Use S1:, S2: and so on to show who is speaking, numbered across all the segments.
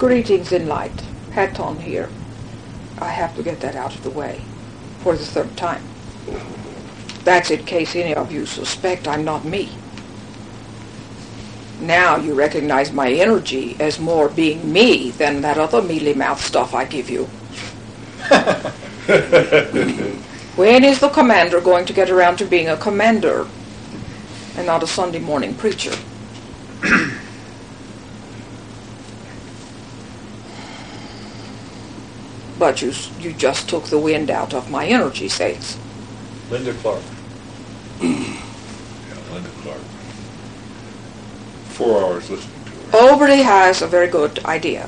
S1: Greetings in light. Hat on here. I have to get that out of the way for the third time. That's in case any of you suspect I'm not me. Now you recognize my energy as more being me than that other mealy mouth stuff I give you. When is the commander going to get around to being a commander and not a Sunday morning preacher? But you just took the wind out of my energy sails.
S2: Linda Clark. Yeah, Linda Clark. 4 hours listening to her.
S1: Oberly has a very good idea.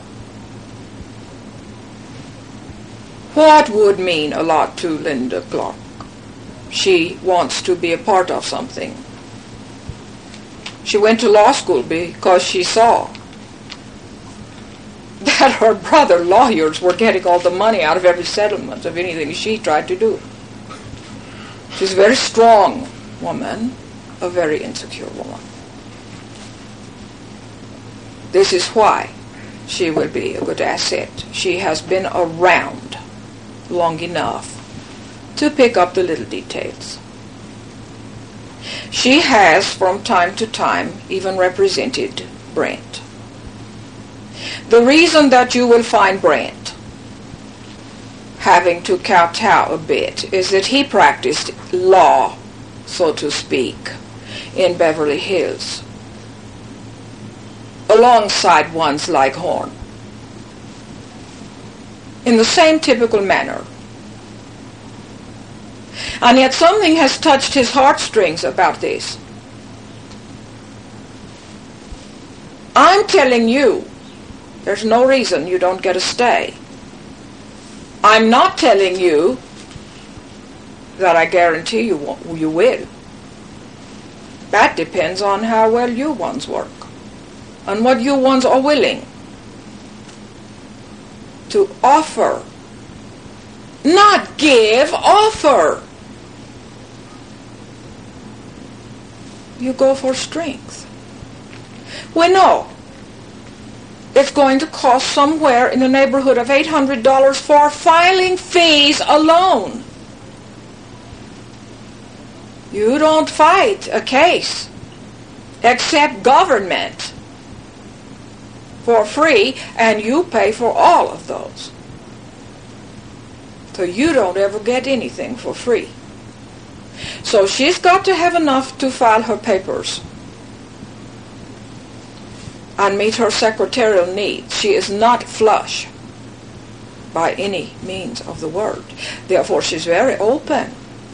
S1: What would mean a lot to Linda Clark? She wants to be a part of something. She went to law school because she saw that her brother lawyers were getting all the money out of every settlement of anything she tried to do. She's a very strong woman, a very insecure woman. This is why she will be a good asset. She has been around long enough to pick up the little details. She has, from time to time, even represented Brent. The reason that you will find Brent having to kowtow a bit is that he practiced law, so to speak, in Beverly Hills, alongside ones like Horn, in the same typical manner. And yet something has touched his heartstrings about this. I'm telling you, there's no reason you don't get a stay. I'm not telling you that I guarantee you will. That depends on how well you ones work and what you ones are willing to offer. Not give, offer. You go for strength. We know it's going to cost somewhere in the neighborhood of $800 for filing fees alone. You don't fight a case except government for free, and you pay for all of those. So you don't ever get anything for free. So she's got to have enough to file her papers and meet her secretarial needs. She is not flush by any means of the word. Therefore, she's very open.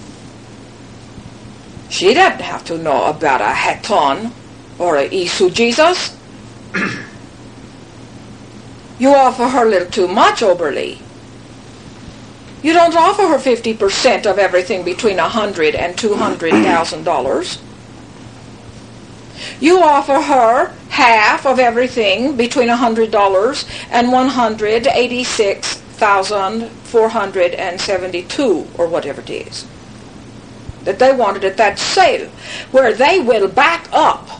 S1: She doesn't have to know about a Hatton or a Isu Jesus. You offer her a little too much, Oberly. You don't offer her 50% of everything between $100,000 and $200,000. You offer her half of everything between $100 and $186,472, or whatever it is, that they wanted at that sale, where they will back up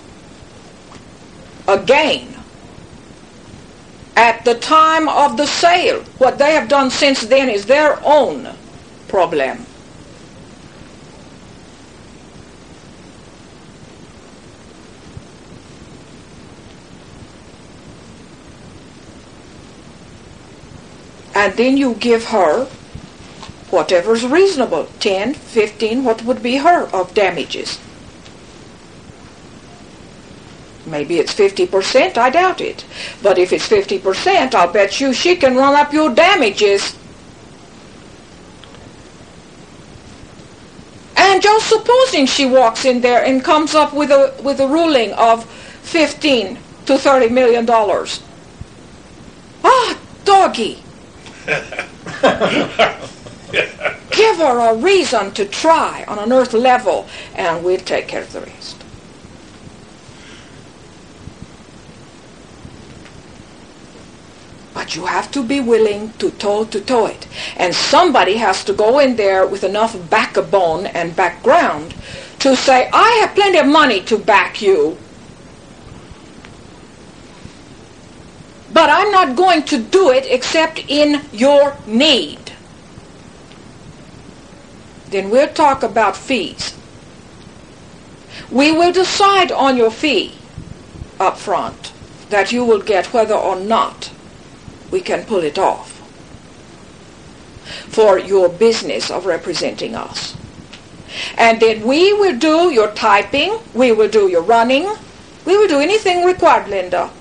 S1: again at the time of the sale. What they have done since then is their own problem. And then you give her whatever's reasonable, 10, 15, what would be her of damages. Maybe it's 50%, I doubt it. But if it's 50%, I'll bet you she can run up your damages. And just supposing she walks in there and comes up with a ruling of $15 to $30 million. Ah, doggy. Give her a reason to try on an earth level, and we'll take care of the rest. But you have to be willing to toe it. And somebody has to go in there with enough backbone and background to say, I have plenty of money to back you. But I'm not going to do it except in your need. Then we'll talk about fees. We will decide on your fee up front that you will get whether or not we can pull it off for your business of representing us. And then we will do your typing, we will do your running, we will do anything required, Linda,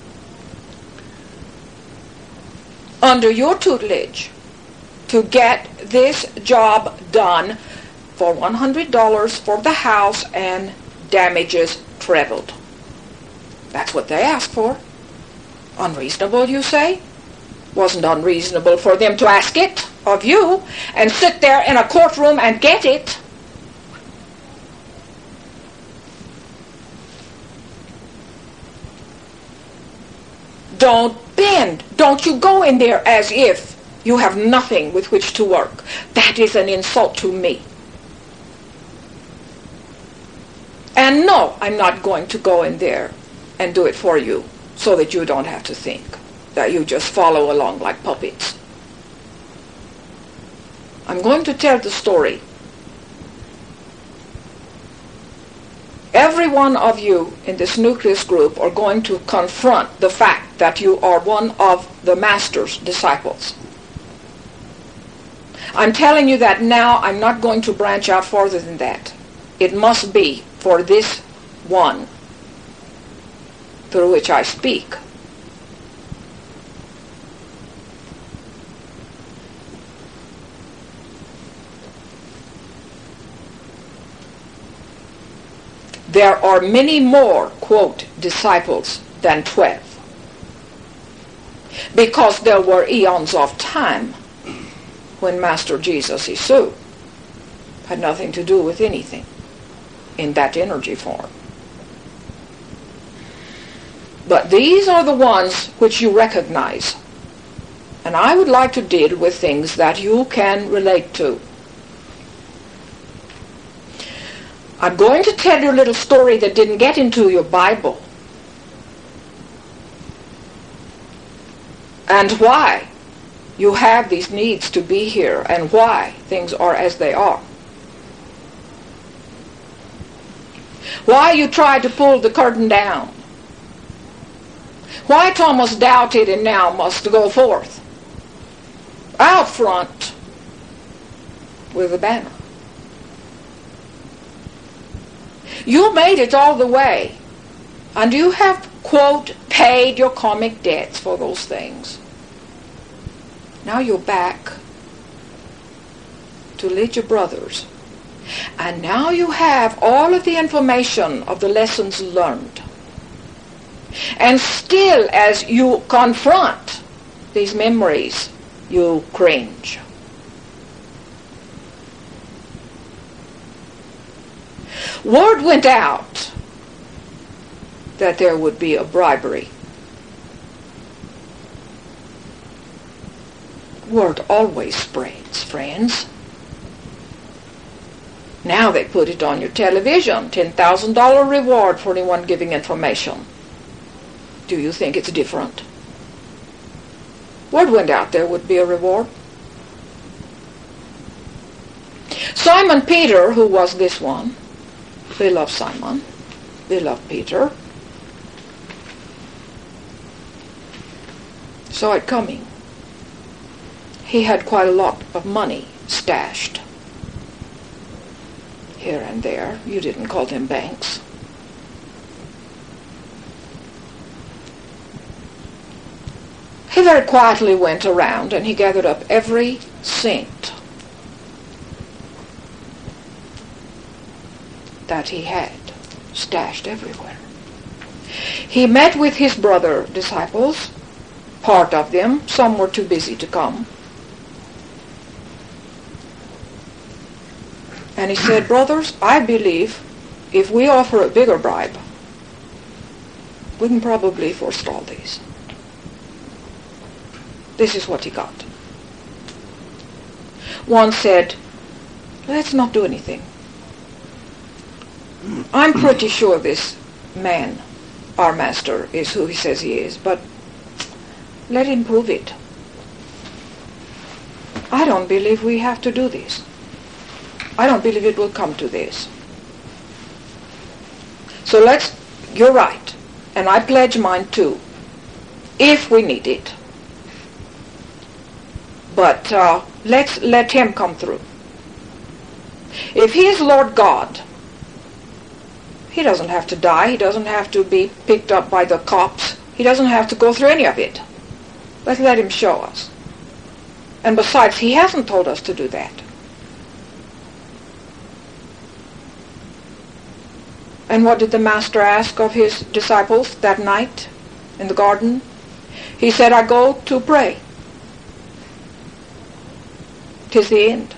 S1: under your tutelage to get this job done for $100 for the house and damages trebled. That's what they asked for. Unreasonable, you say? Wasn't unreasonable for them to ask it of you and sit there in a courtroom and get it. Don't bend. Don't you go in there as if you have nothing with which to work. That is an insult to me. And no, I'm not going to go in there and do it for you so that you don't have to think, that you just follow along like puppets. I'm going to tell the story. Every one of you in this nucleus group are going to confront the fact that you are one of the Master's disciples. I'm telling you that now. I'm not going to branch out further than that. It must be for this one through which I speak. There are many more, quote, disciples than 12. Because there were eons of time when Master Jesus Isu had nothing to do with anything in that energy form. But these are the ones which you recognize. And I would like to deal with things that you can relate to. I'm going to tell you a little story that didn't get into your Bible. And why you have these needs to be here and why things are as they are. Why you tried to pull the curtain down. Why Thomas doubted and now must go forth out front with a banner. You made it all the way, and you have, quote, paid your karmic debts for those things. Now you're back to lead your brothers. And now you have all of the information of the lessons learned. And still, as you confront these memories, you cringe. Word went out that there would be a bribery. Word always spreads, friends. Now they put it on your television, $10,000 reward for anyone giving information. Do you think it's different? Word went out there would be a reward. Simon Peter, who was this one, they love Simon, they love Peter, saw it coming. He had quite a lot of money stashed here and there. You didn't call them banks. He very quietly went around and he gathered up every cent that he had stashed everywhere. He met with his brother disciples, part of them, some were too busy to come. And he said, brothers, I believe if we offer a bigger bribe, we can probably forestall these. This is what he got. One said, let's not do anything. I'm pretty sure this man, our master, is who he says he is, but Let him prove it. I don't believe we have to do this. I don't believe it will come to this. So you're right, and I pledge mine too, if we need it. But let's let him come through. If he is Lord God, he doesn't have to die. He doesn't have to be picked up by the cops. He doesn't have to go through any of it. Let's let him show us. And besides, he hasn't told us to do that. And what did the Master ask of his disciples that night in the garden? He said, I go to pray. 'Tis the end.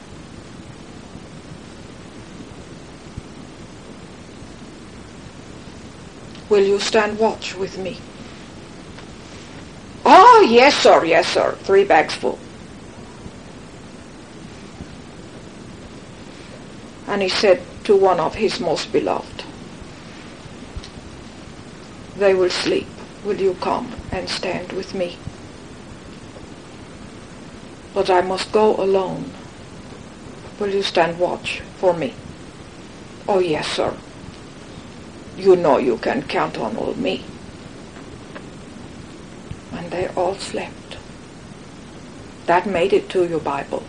S1: Will you stand watch with me? Oh, yes, sir, yes, sir. 3 bags full. And he said to one of his most beloved, they will sleep. Will you come and stand with me? But I must go alone. Will you stand watch for me? Oh, yes, sir. You know you can count on all me. And they all slept. That made it to your Bible.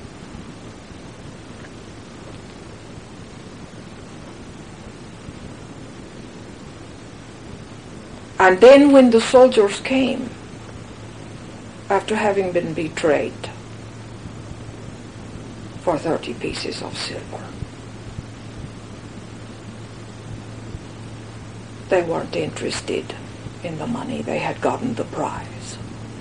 S1: And then when the soldiers came, after having been betrayed for 30 pieces of silver, they weren't interested in the money. They had gotten the prize.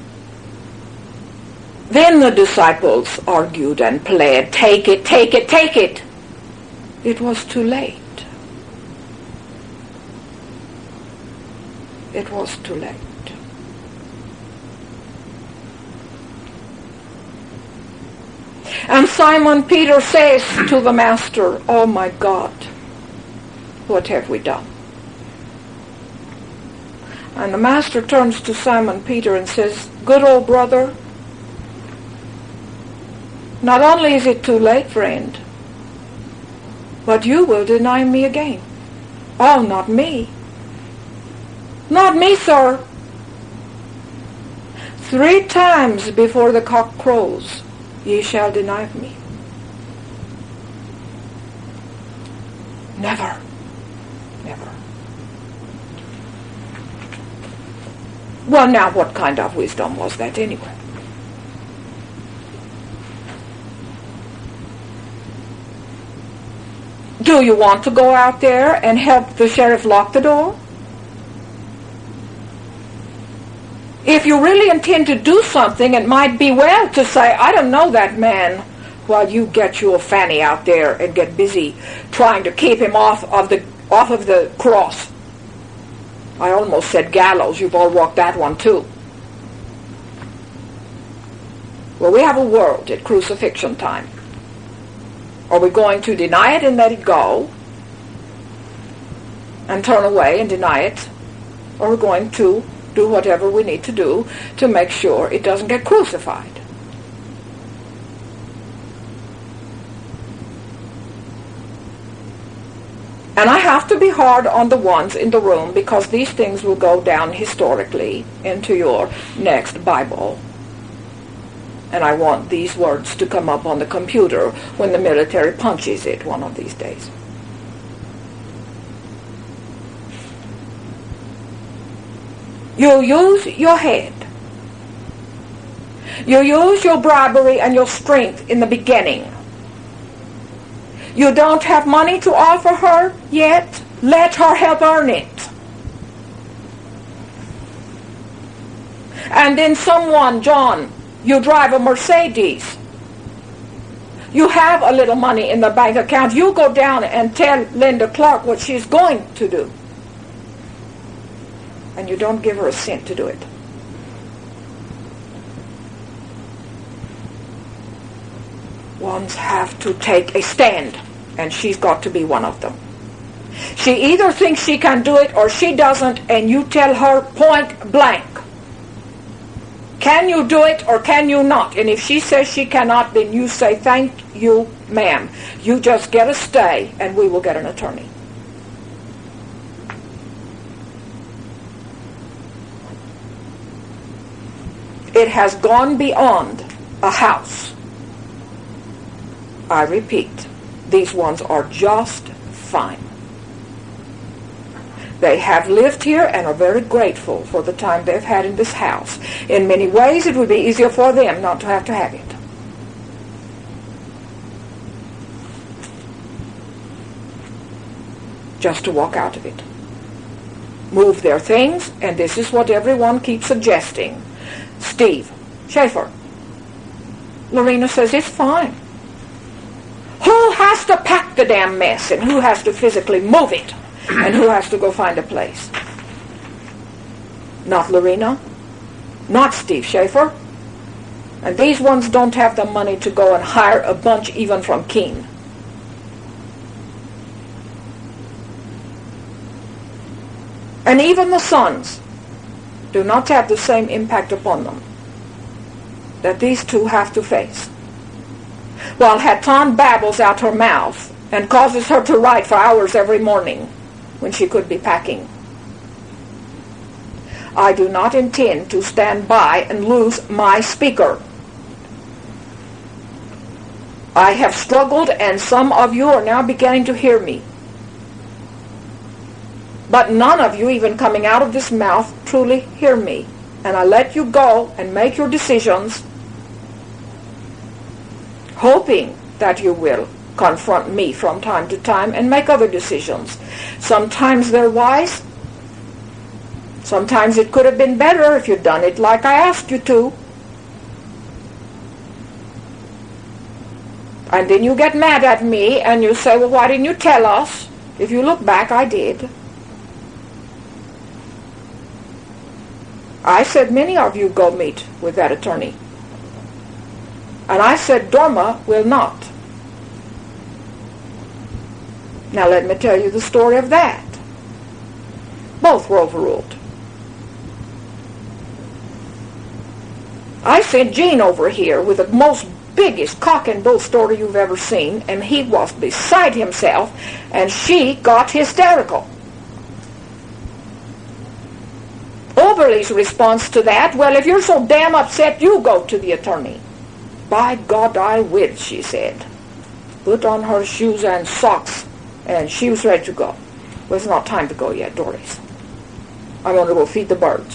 S1: Then the disciples argued and pled, take it, take it, take it. It was too late. It was too late. And Simon Peter says to the Master, oh my God, what have we done? And the Master turns to Simon Peter and says, good old brother, not only is it too late, friend, but you will deny me again. Oh, not me. Not me, sir. 3 times before the cock crows, ye shall deny me. Never. Never. Well, now, what kind of wisdom was that anyway? Do you want to go out there and help the sheriff lock the door? If you really intend to do something, it might be well to say, I don't know that man, while you get your fanny out there and get busy trying to keep him off of the cross. I almost said gallows. You've all walked that one too. Well, we have a world at crucifixion time. Are we going to deny it and let it go and turn away and deny it? Or are we going to do whatever we need to do to make sure it doesn't get crucified? And I have to be hard on the ones in the room because these things will go down historically into your next Bible. And I want these words to come up on the computer when the military punches it one of these days. You use your head. You use your bribery and your strength in the beginning. You don't have money to offer her yet? Let her help earn it. And then someone, John, you drive a Mercedes. You have a little money in the bank account. You go down and tell Linda Clark what she's going to do. And you don't give her a cent to do it. Ones have to take a stand, and she's got to be one of them. She either thinks she can do it or she doesn't, and you tell her point blank, Can you do it or can you not? And if she says she cannot, then you say, thank you, ma'am. You just get a stay and we will get an attorney. It has gone beyond a house. I repeat, these ones are just fine. They have lived here and are very grateful for the time they've had in this house. In many ways, it would be easier for them not to have it. Just to walk out of it. Move their things, and this is what everyone keeps suggesting. Steve, Schaefer, Lorena says it's fine. Who has to pack the damn mess, and who has to physically move it, and who has to go find a place? Not Lorena, not Steve Schaefer, and these ones don't have the money to go and hire a bunch even from Keene. And even the sons do not have the same impact upon them that these two have to face. While Hatton babbles out her mouth and causes her to write for hours every morning when she could be packing. I do not intend to stand by and lose my speaker. I have struggled, and some of you are now beginning to hear me. But none of you, even coming out of this mouth, truly hear me. And I let you go and make your decisions, hoping that you will confront me from time to time and make other decisions. Sometimes they're wise. Sometimes it could have been better if you'd done it like I asked you to. And then you get mad at me and you say, well, why didn't you tell us? If you look back, I did. I said many of you go meet with that attorney. And I said Dorma will not. Now let me tell you the story of that. Both were overruled. I sent Gene over here with the most biggest cock and bull story you've ever seen, and he was beside himself, and she got hysterical. Oberly's response to that, well, if you're so damn upset, you go to the attorney. By God, I will, she said. Put on her shoes and socks, and she was ready to go. Well, it's not time to go yet, Doris. I want to go feed the birds.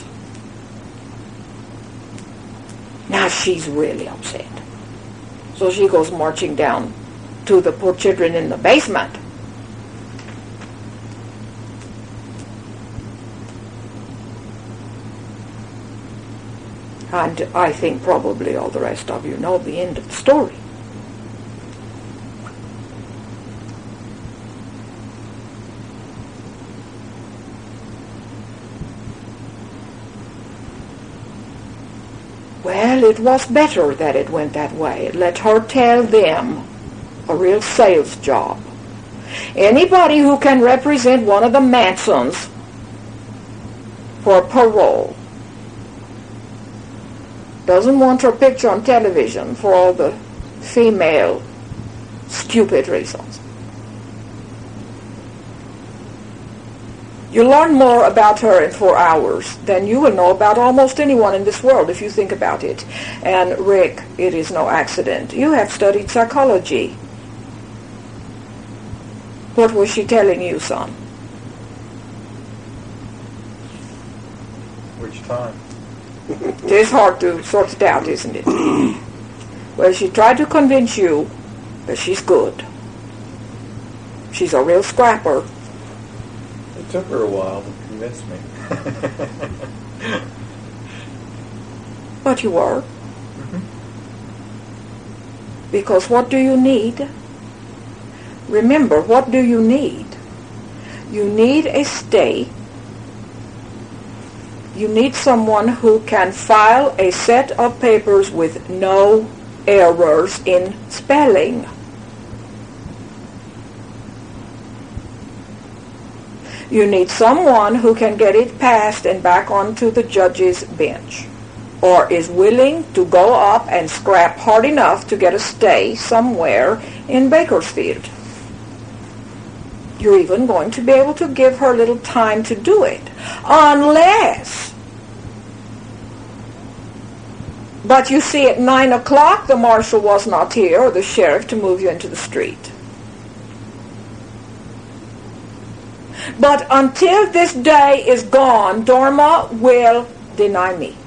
S1: Now she's really upset. So she goes marching down to the poor children in the basement. And I think probably all the rest of you know the end of the story. Well, it was better that it went that way. Let her tell them a real sales job. Anybody who can represent one of the Mansons for parole doesn't want her picture on television for all the female stupid reasons. You learn more about her in 4 hours than you will know about almost anyone in this world if you think about it. And Rick, it is no accident. You have studied psychology. What was she telling you, son?
S3: Which time?
S1: It is hard to sort it out, isn't it? Well, she tried to convince you that she's good. She's a real scrapper.
S3: It took her a while to convince me.
S1: But you were.
S3: Mm-hmm.
S1: Because what do you need? Remember, what do you need? You need a stay. You need someone who can file a set of papers with no errors in spelling. You need someone who can get it passed and back onto the judge's bench. or is willing to go up and scrap hard enough to get a stay somewhere in Bakersfield. You're even going to be able to give her a little time to do it, unless... But you see, at 9 o'clock, the marshal was not here, or the sheriff, to move you into the street. But until this day is gone, Dorma will deny me.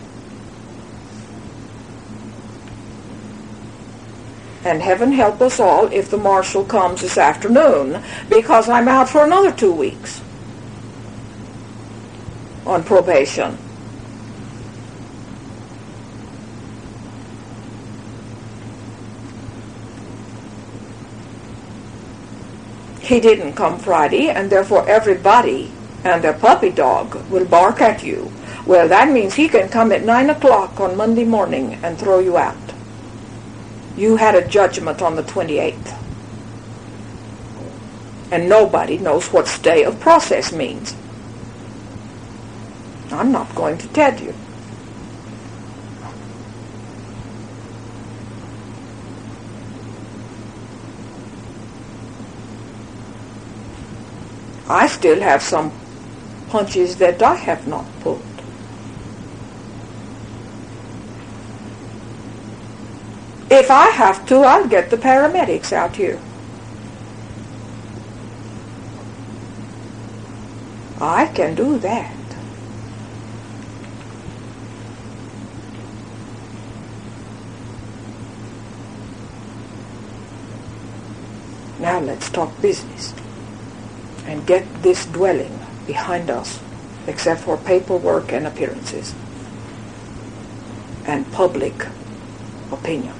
S1: And heaven help us all if the marshal comes this afternoon, because I'm out for another 2 weeks on probation. He didn't come Friday, and therefore everybody and their puppy dog will bark at you. Well, that means he can come at 9 o'clock on Monday morning and throw you out. You had a judgment on the 28th. And nobody knows what stay of process means. I'm not going to tell you. I still have some punches that I have not pulled. If I have to, I'll get the paramedics out here. I can do that. Now let's talk business and get this dwelling behind us, except for paperwork and appearances and public opinion.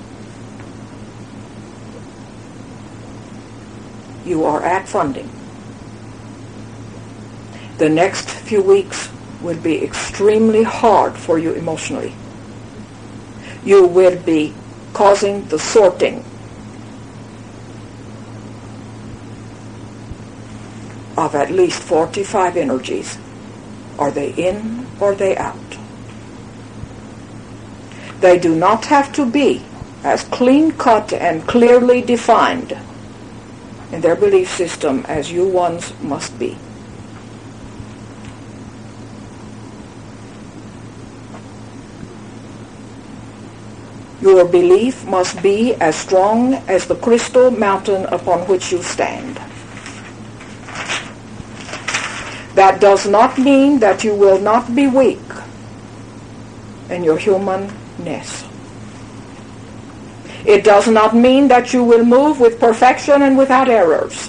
S1: You are at funding. The next few weeks will be extremely hard for you emotionally. You will be causing the sorting of at least 45 energies. Are they in or they out? They do not have to be as clean-cut and clearly defined in their belief system as you ones must be. Your belief must be as strong as the crystal mountain upon which you stand. That does not mean that you will not be weak in your humanness. It does not mean that you will move with perfection and without errors.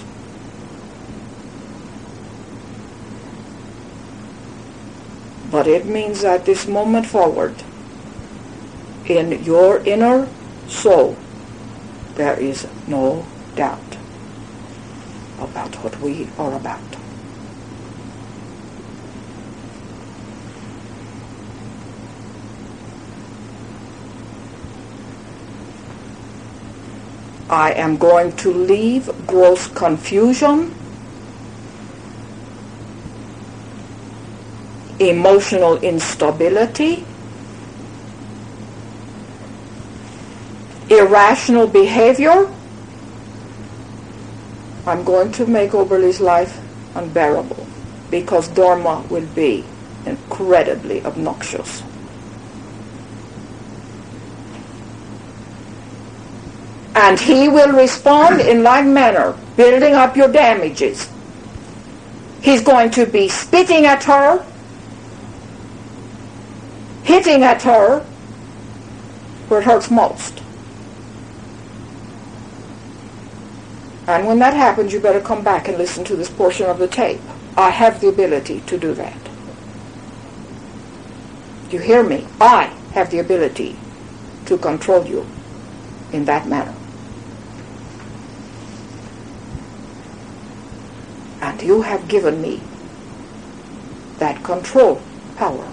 S1: But it means that this moment forward, in your inner soul, there is no doubt about what we are about. I am going to leave gross confusion, emotional instability, irrational behavior. I'm going to make Oberle's life unbearable because Dorma will be incredibly obnoxious. And he will respond in like manner, building up your damages. He's going to be spitting at her, hitting at her where it hurts most. And when that happens, you better come back and listen to this portion of the tape. I have the ability to do that. Do you hear me? I have the ability to control you in that manner. And you have given me that control power.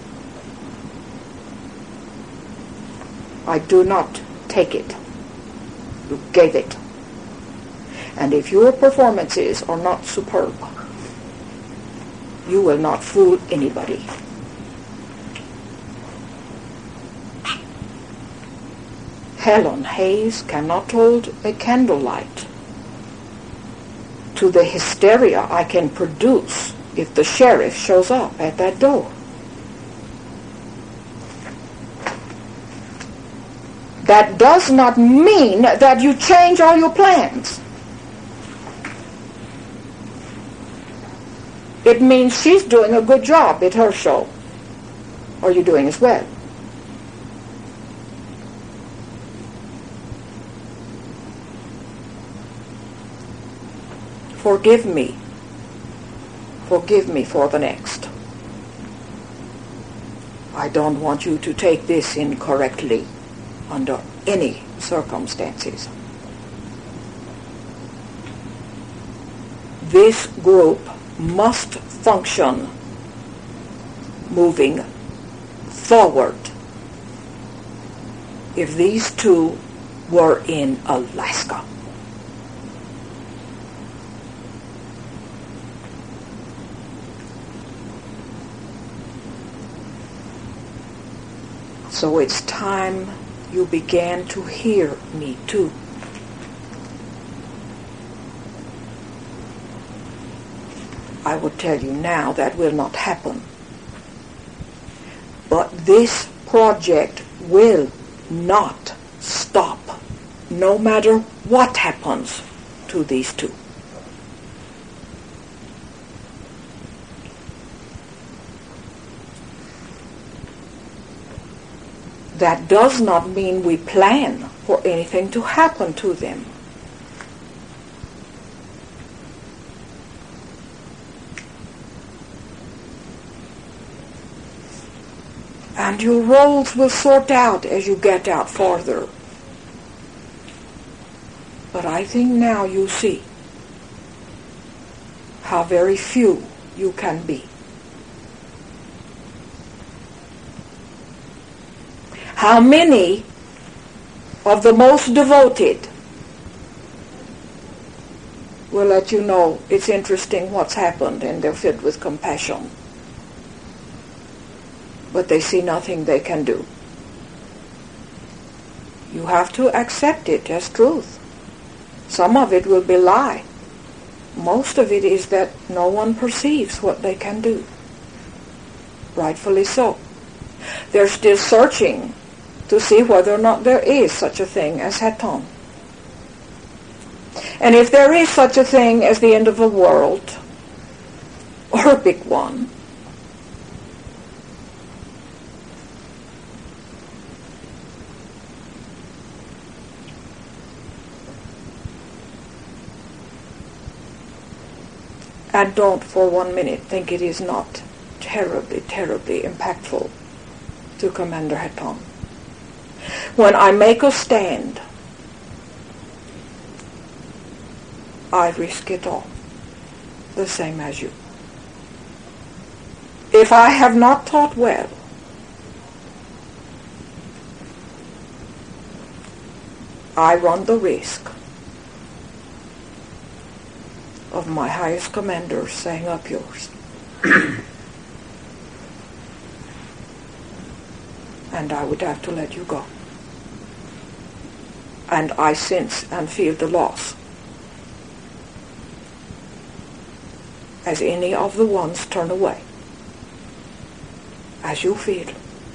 S1: I do not take it. You gave it. And if your performances are not superb, you will not fool anybody. Helen Hayes cannot hold a candlelight to the hysteria I can produce if the sheriff shows up at that door. That does not mean that you change all your plans. It means she's doing a good job at her show. Are you doing as well? Forgive me. Forgive me for the next. I don't want you to take this incorrectly under any circumstances. This group must function moving forward. If these two were in Alaska, so it's time you began to hear me too. I will tell you now that will not happen. But this project will not stop, no matter what happens to these two. That does not mean we plan for anything to happen to them. And your roles will sort out as you get out farther. But I think now you see how very few you can be. How many of the most devoted will let you know it's interesting what's happened and they're filled with compassion. But they see nothing they can do. You have to accept it as truth. Some of it will be lie. Most of it is that no one perceives what they can do. Rightfully so. They're still searching to see whether or not there is such a thing as Haton. And if there is such a thing as the end of the world, or a big one, and don't for 1 minute think it is not terribly, terribly impactful to Commander Haton. When I make a stand, I risk it all, the same as you. If I have not taught well, I run the risk of my highest commander saying, "Up yours." And I would have to let you go. And I sense and feel the loss, as any of the ones turn away, as you feel.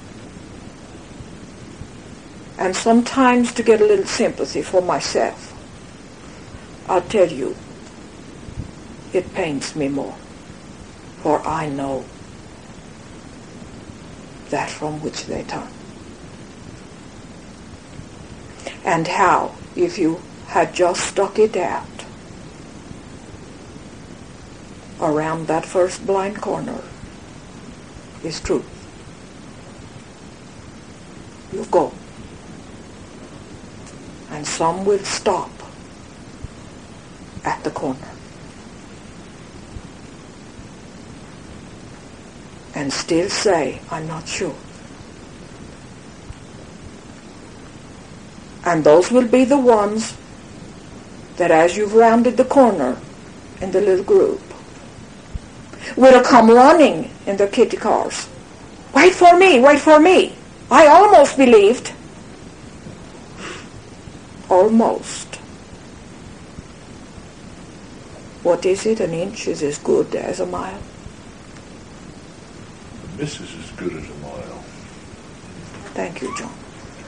S1: And sometimes, to get a little sympathy for myself, I'll tell you, it pains me more, for I know that from which they turn. And how, if you had just stuck it out around that first blind corner, is truth. You go. And some will stop at the corner and still say, "I'm not sure." And those will be the ones that, as you've rounded the corner in the little group, will come running in the kitty cars. "Wait for me, wait for me. I almost believed." almost. What is it? An inch is as good as a mile.
S2: The miss is as good as a mile.
S1: Thank you, John.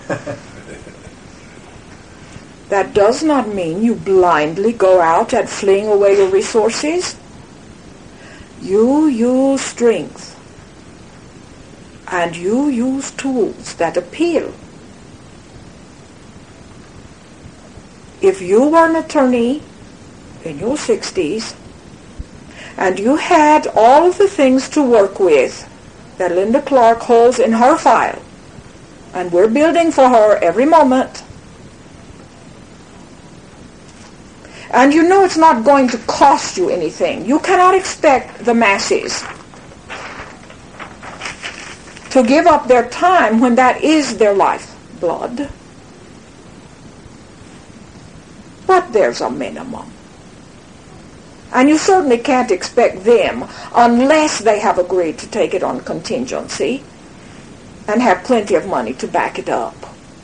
S1: That does not mean you blindly go out and fling away your resources. You use strength. And you use tools that appeal. If you were an attorney in your 60s and you had all of the things to work with that Linda Clark holds in her file, and we're building for her every moment, and you know it's not going to cost you anything, you cannot expect the masses to give up their time when that is their lifeblood. But there's a minimum. And you certainly can't expect them, unless they have agreed to take it on contingency and have plenty of money to back it up,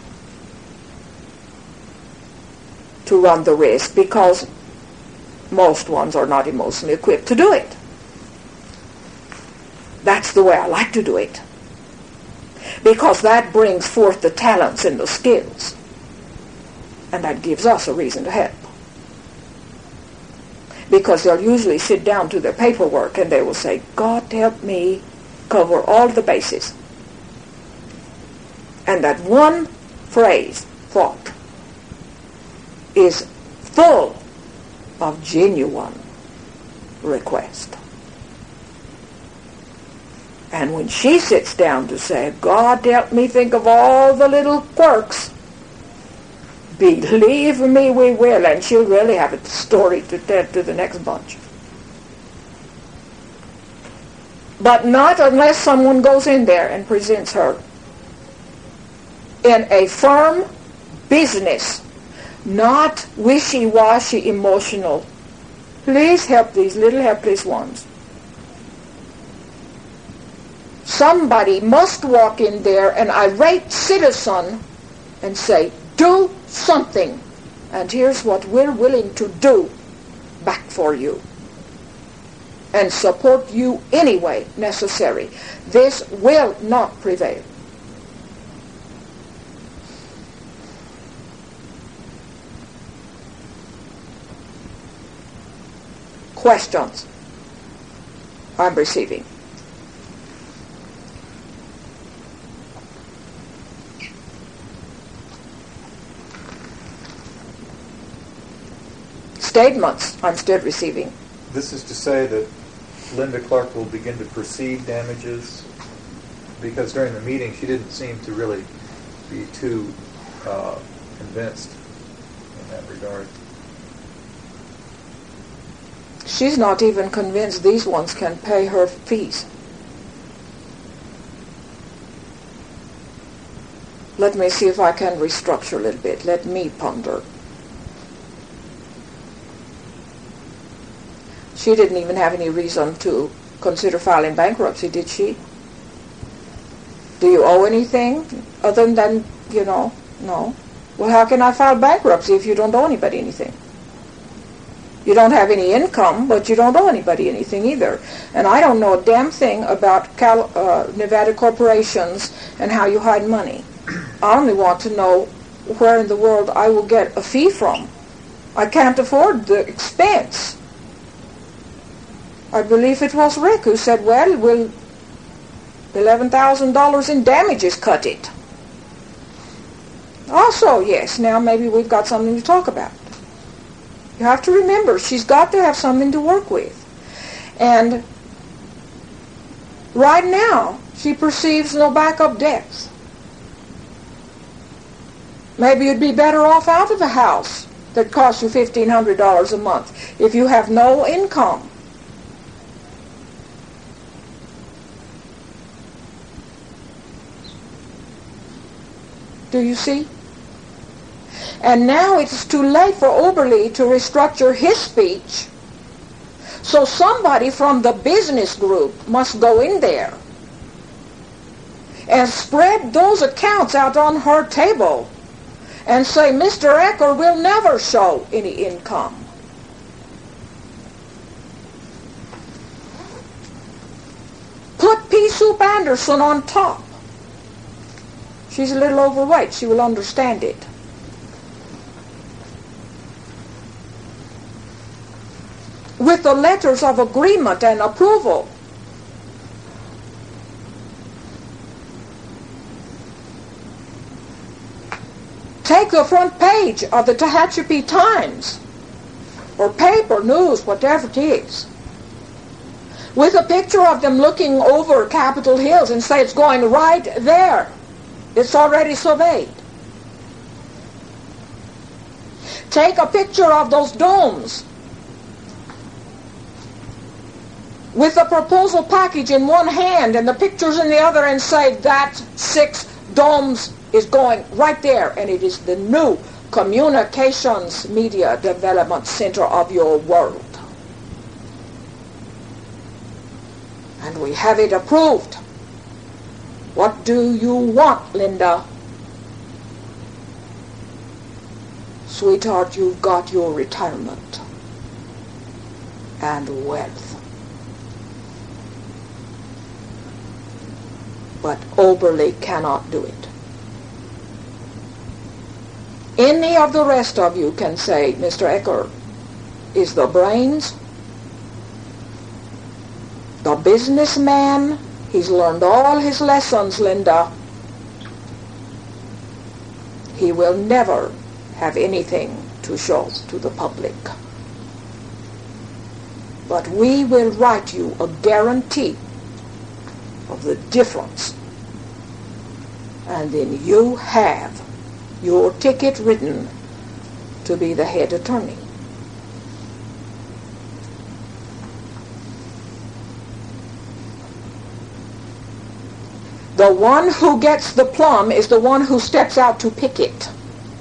S1: to run the risk, because most ones are not emotionally equipped to do it. That's the way I like to do it, because that brings forth the talents and the skills, and that gives us a reason to help. Because they'll usually sit down to their paperwork and they will say, God help me cover all the bases. And that one phrase, thought, is full of genuine request. And when she sits down to say, God help me think of all the little quirks, believe me, we will, and she'll really have a story to tell to the next bunch. But not unless someone goes in there and presents her in a firm business, not wishy-washy emotional. Please help these little helpless ones. Somebody must walk in there, an irate citizen, and say, do something, and here's what we're willing to do back for you, and support you any way necessary. This will not prevail. Questions I'm receiving. Statements I'm still receiving.
S3: This is to say that Linda Clark will begin to perceive damages, because during the meeting she didn't seem to really be too convinced in that regard.
S1: She's not even convinced these ones can pay her fees. Let me see if I can restructure a little bit. Let me ponder. She didn't even have any reason to consider filing bankruptcy, did she? Do you owe anything other than, no? Well, how can I file bankruptcy if you don't owe anybody anything? You don't have any income, but you don't owe anybody anything either. And I don't know a damn thing about Nevada corporations and how you hide money. I only want to know where in the world I will get a fee from. I can't afford the expense. I believe it was Rick who said, well, will $11,000 in damages cut it? Also, yes, now maybe we've got something to talk about. You have to remember, she's got to have something to work with. And right now, she perceives no backup debts. Maybe you'd be better off out of a house that costs you $1,500 a month if you have no income. Do you see? And now it's too late for Oberle to restructure his speech. So somebody from the business group must go in there and spread those accounts out on her table and say, Mr. Ecker will never show any income. Put Pea Soup Anderson on top. She's a little overweight. She will understand it. With the letters of agreement and approval. Take the front page of the Tehachapi Times or paper, news, whatever it is, with a picture of them looking over Capitol Hills and say it's going right there. It's already surveyed. Take a picture of those domes with the proposal package in one hand and the pictures in the other and say that 6 domes is going right there, and it is the new communications media development center of your world. And we have it approved. What do you want, Linda? Sweetheart, you've got your retirement and wealth. But Oberle cannot do it. Any of the rest of you can say, Mr. Ecker is the brains, the businessman. He's learned all his lessons, Linda. He will never have anything to show to the public. But we will write you a guarantee of the difference. And then you have your ticket written to be the head attorney. The one who gets the plum is the one who steps out to pick it.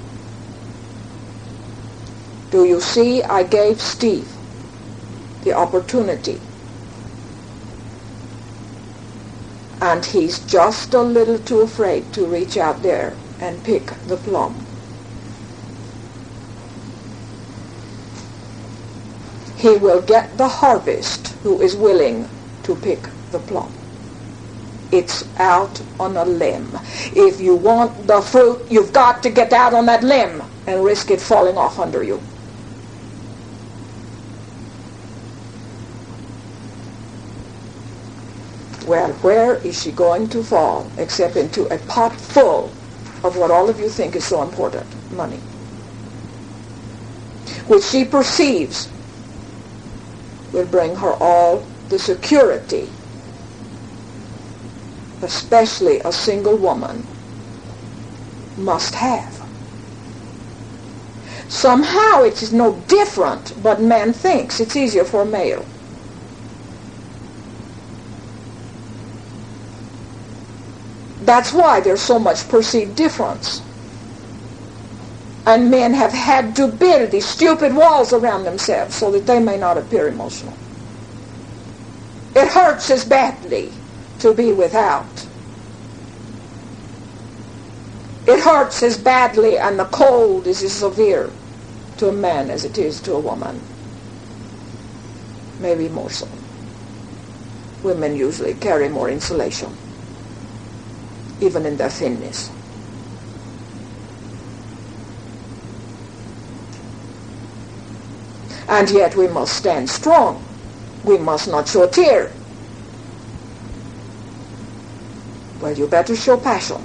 S1: Do you see? I gave Steve the opportunity. And he's just a little too afraid to reach out there and pick the plum. He will get the harvest who is willing to pick the plum. It's out on a limb. If you want the fruit, you've got to get out on that limb and risk it falling off under you. Well, where is she going to fall except into a pot full of what all of you think is so important, money, which she perceives will bring her all the security, especially a single woman must have. Somehow it is no different, but man thinks it's easier for a male. That's why there's so much perceived difference. And men have had to build these stupid walls around themselves so that they may not appear emotional. It hurts as badly to be without. It hurts as badly, and the cold is as severe to a man as it is to a woman. Maybe more so. Women usually carry more insulation, even in their thinness. And yet we must stand strong. We must not show tear. Well, you better show passion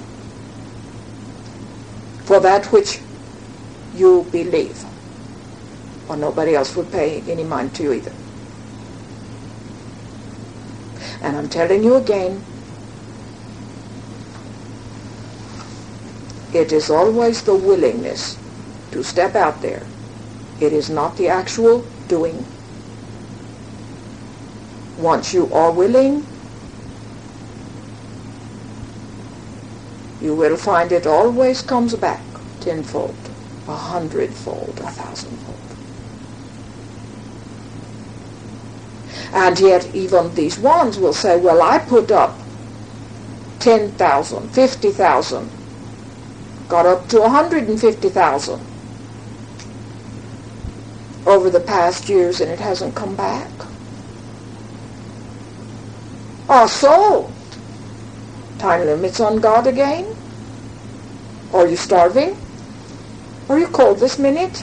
S1: for that which you believe, or nobody else will pay any mind to you either. And I'm telling you again, it is always the willingness to step out there. It is not the actual doing. Once you are willing, you will find it always comes back tenfold, 100-fold, 1,000-fold. And yet even these ones will say, well, I put up 10,000, 50,000 got up to 150,000 over the past years, and it hasn't come back. So, time limits on God again? Are you starving? Are you cold this minute?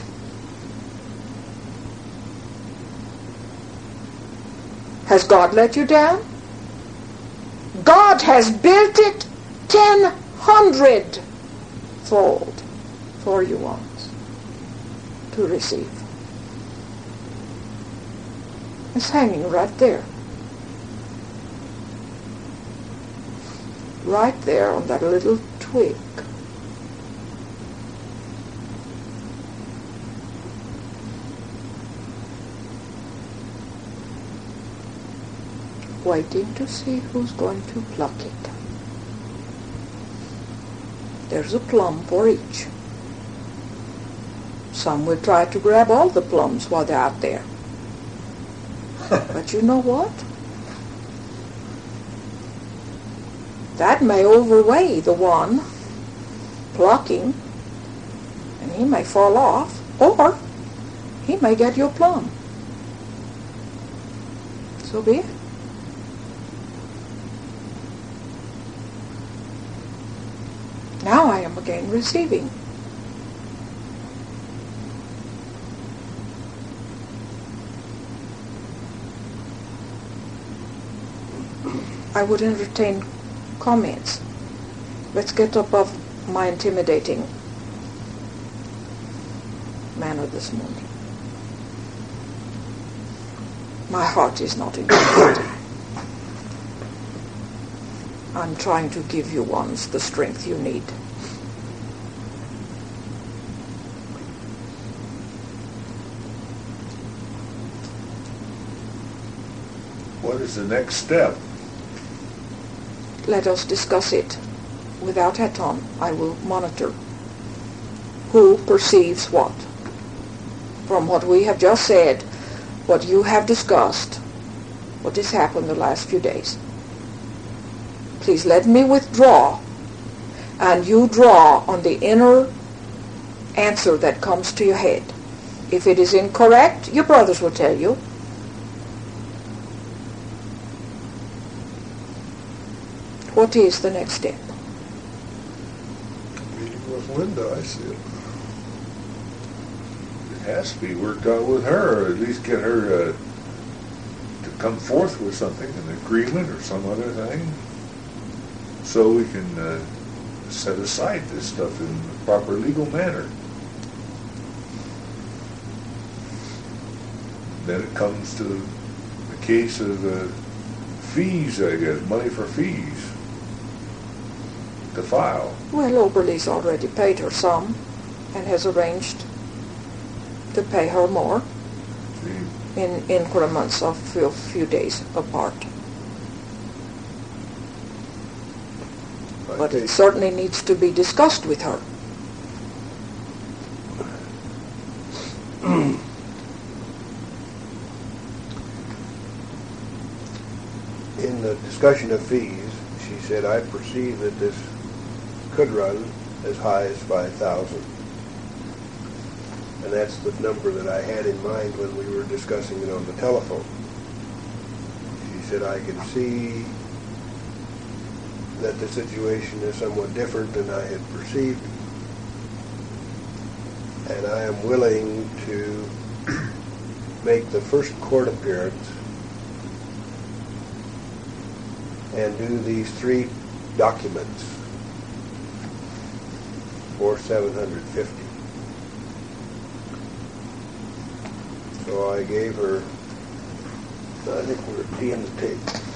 S1: Has God let you down? God has built it 100-fold for you once to receive. It's hanging right there. Right there on that little twig. Waiting to see who's going to pluck it. There's a plum for each. Some will try to grab all the plums while they're out there. But you know what? That may overweigh the one plucking, and he may fall off, or he may get your plum. So be it. Now I am again receiving. I would entertain comments. Let's get above my intimidating manner this morning. My heart is not intimidated. I'm trying to give you ones the strength you need.
S2: What is the next step?
S1: Let us discuss it. Without Heton, I will monitor who perceives what. From what we have just said, what you have discussed, what has happened the last few days. Please let me withdraw, and you draw on the inner answer that comes to your head. If it is incorrect, your brothers will tell you. What is the next step?
S2: Meeting with Linda, I said. It has to be worked out with her, or at least get her to come forth with something, an agreement or some other thing, so we can set aside this stuff in the proper legal manner. Then it comes to the case of fees, I guess, money for fees to file.
S1: Well, Oberle's already paid her some and has arranged to pay her more in increments of a few days apart. But it certainly needs to be discussed with her.
S4: In the discussion of fees, she said, I perceive that this could run as high as 5,000. And that's the number that I had in mind when we were discussing it on the telephone. She said, I can see that the situation is somewhat different than I had perceived, and I am willing to make the first court appearance and do these 3 documents for $750. So I gave her, I think we're at the end of the tape.